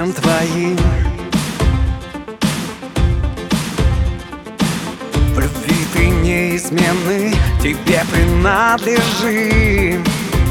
сердцем твоим. В любви ты неизменный, тебе принадлежим.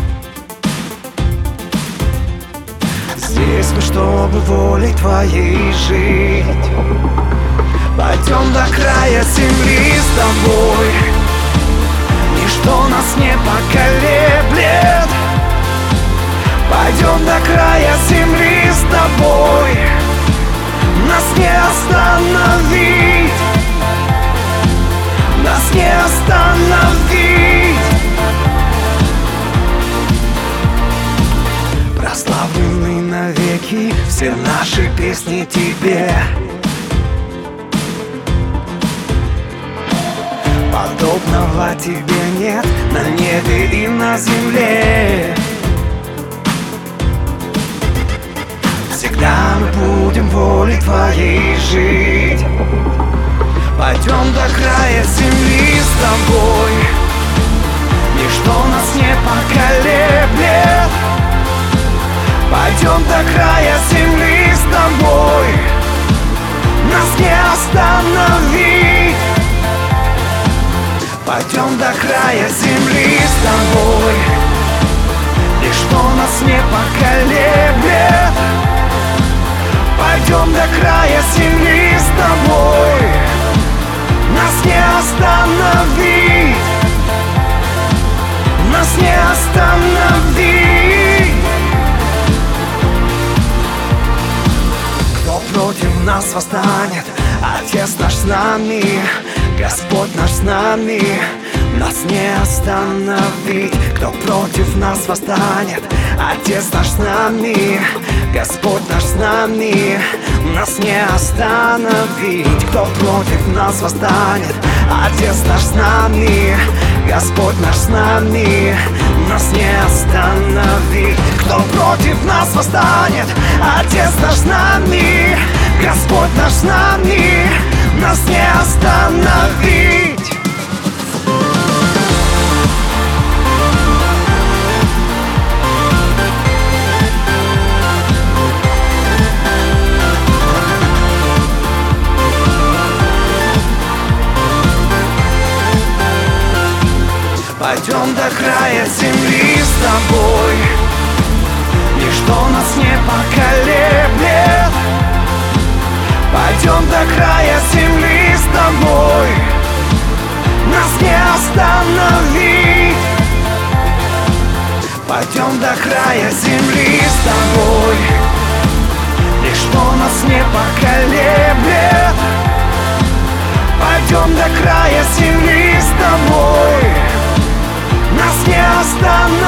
Здесь мы, чтобы волей твоей жить. Пойдем до края земли с тобой, ничто нас не поколеблет. Пойдем до края земли с тобой, нас не остановить, нас не остановить. Прославлены навеки все наши песни тебе. Подобного тебе нет на небе и на земле. Всегда мы будем волей твоей жить. Пойдем до края земли с тобой, ничто нас не поколеблет. Пойдем до края земли с тобой, нас не остановить. Пойдем до края земли с тобой, ничто нас не поколеблет. Пойдем до края земли с тобой, нас не остановить, нас не остановить. Кто против нас восстанет? Отец наш с нами, Господь наш с нами, нас не остановить. Кто против нас восстанет? Отец наш с нами, Господь наш с нами, нас не остановить. Кто против нас восстанет? Отец наш с нами, Господь наш с нами, нас не остановить. Кто против нас восстанет? Отец наш с нами, Господь наш с нами, нас не остановить. Пойдем до края земли с тобой, ничто нас не поколеблет. Пойдем до края земли с тобой, нас не остановить. Пойдем до края земли с тобой, ничто нас не поколеблет. Пойдем до края земли с тобой, нас не остановить.